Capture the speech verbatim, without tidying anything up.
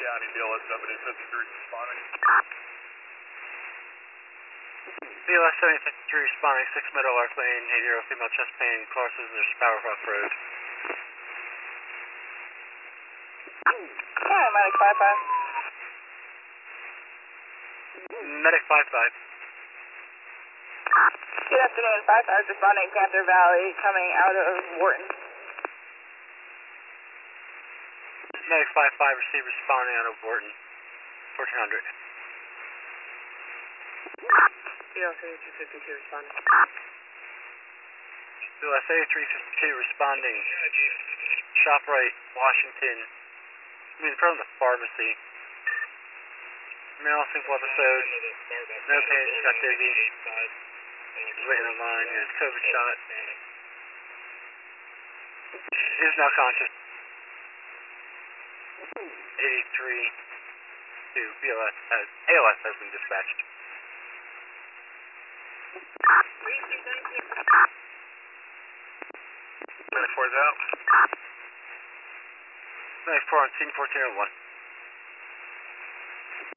County, B L S seventy fifty-three responding. B L S seventy fifty-three responding, six Meadowlark Lane, eight zero female chest pain, crosses the Powerhouse Road. Hi, Medic five five. Medic five five. Good afternoon, five five responding Panther Valley, coming out of Wharton. Medic five five received responding out of Wharton, fourteen hundred. B L S eighty-three fifty-two responding. B L S eighty-three fifty-two responding, ShopRite, Washington, I mean, in front of the pharmacy. Male simple episode, no pain, just got dizzy. He's waiting in line, he has COVID shot. He is now conscious. eighty-three to B L S, has, A L S has been dispatched. Medic four is out. Medic four on scene fourteen oh one.